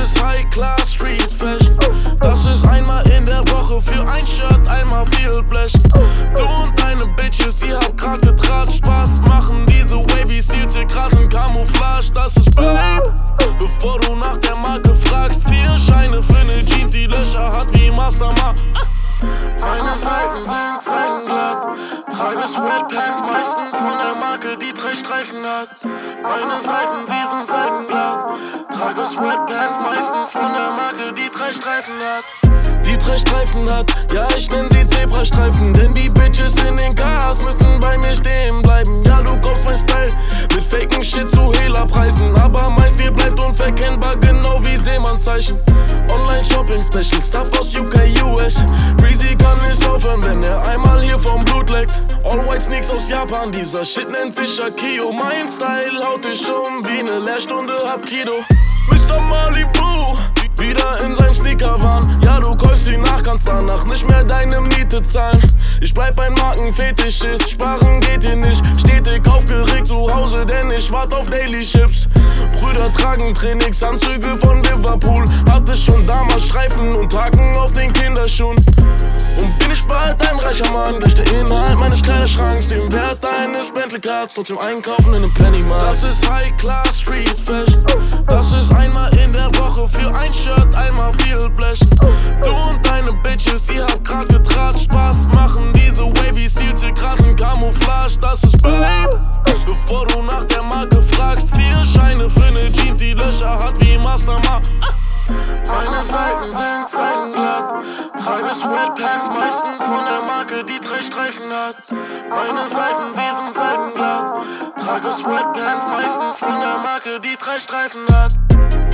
ist High Class Street Fashion. Das ist einmal in der Woche für ein Shirt, einmal viel Blech. Du und deine Bitches, ihr habt grad getratscht. Was machen diese Wavy Seals hier grad in Camouflage? Das ist Babe. Bevor du nach der Marke fragst, 4 Scheine für ne Jeans, die Löcher hat wie Mastermark. Meine Seiten sind seitenglatt. Trage Sweatpants, meistens von der Marke, die 3 Streifen hat. Meine Seiten, sie sind seitenglatt. Trage Sweatpants, meistens von der Marke, die 3 Streifen hat. Die 3 Streifen hat, ja ich nenn sie Zebrastreifen. Denn die Bitches in den Cars müssen bei mir stehen bleiben. Ja du kaufst mein Style mit faken Shit zu Hehlerpreisen. Aber mein Stil bleibt unverkennbar, genau wie Seemannszeichen. Online-Shopping-Special, Stuff aus UK, US. Breezy kann nicht aufhören, wenn er einmal hier vom Blut leckt. All-White Sneaks aus Japan, dieser Shit nennt sich Akio. Mein Style haut dich um wie ne Lehrstunde Hapkido. Mr. Malibu, wieder in seinem Sneakerwahn. Ja, du kaufst sie nach, kannst danach nicht mehr deine Miete zahlen. Ich bleib ein Markenfetischist, sparen geht hier nicht. Stetig aufgeregt zu Hause, denn ich wart auf Daily Chips. Brüder tragen Trainingsanzüge von Liverpool. Hatte schon damals Streifen und Haken auf den Kinderschuhen. Und bin ich bald ein reicher Mann durch den Inhalt meines Kleiderschranks. Den Wert eines Bentley Cards, trotzdem einkaufen in einem Pennymarkt. Das ist High Class Street Fashion. Das ist einmal in der Woche für ein Shirt, einmal viel Blech. Du und deine Bitches, ihr habt grad getratscht. Was machen diese Wavy Seals hier grad in Camouflage? Das ist Babe. Bevor du nach der Marke fragst, 4 Scheine für ne Jeans, die Löcher hat wie Mastermark. Meine Seiten sind seitenglatt. Trage Sweatpants, meistens von der Marke, die 3 Streifen hat. Meine Seiten, sie sind seitenglatt. Trage Sweatpants, meistens von der Marke, die 3 Streifen hat.